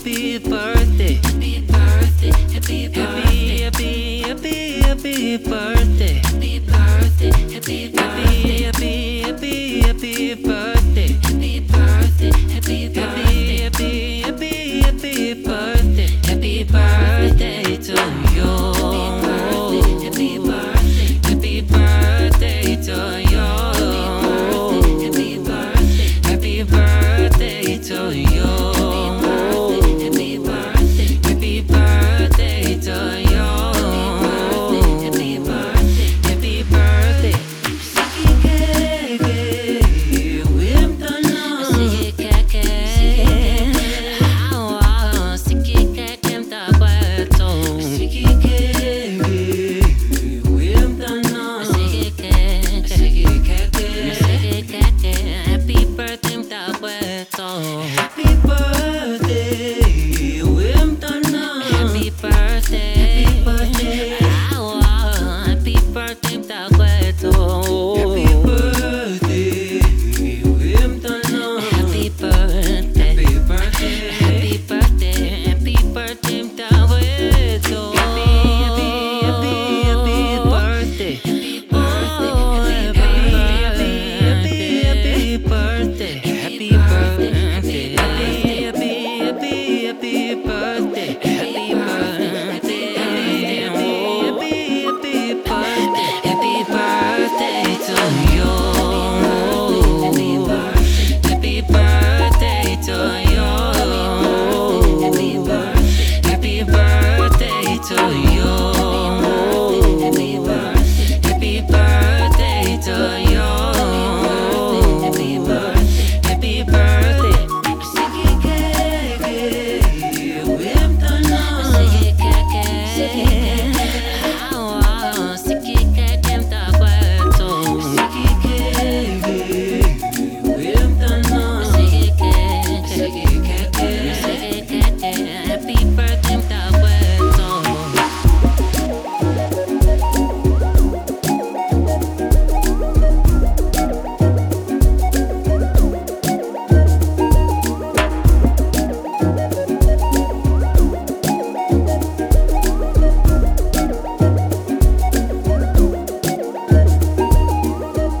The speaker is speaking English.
happy birthday, happy birthday, happy birthday, happy, happy, happy birthday, happy birthday, happy birthday, happy, happy, happy birthday, happy birthday, happy birthday, happy, happy, happy birthday, happy birthday to you. Happy birthday, happy birthday to you. Happy birthday, happy birthday to you. Happy birthday, happy birthday to you. Happy birthday, happy birthday. Siki keke, wimtana. Siki keke, siki keke mtabato. Siki keke, wimtana. Siki keke, siki keke, siki keke. Happy birthday mtabato. Happy birthday.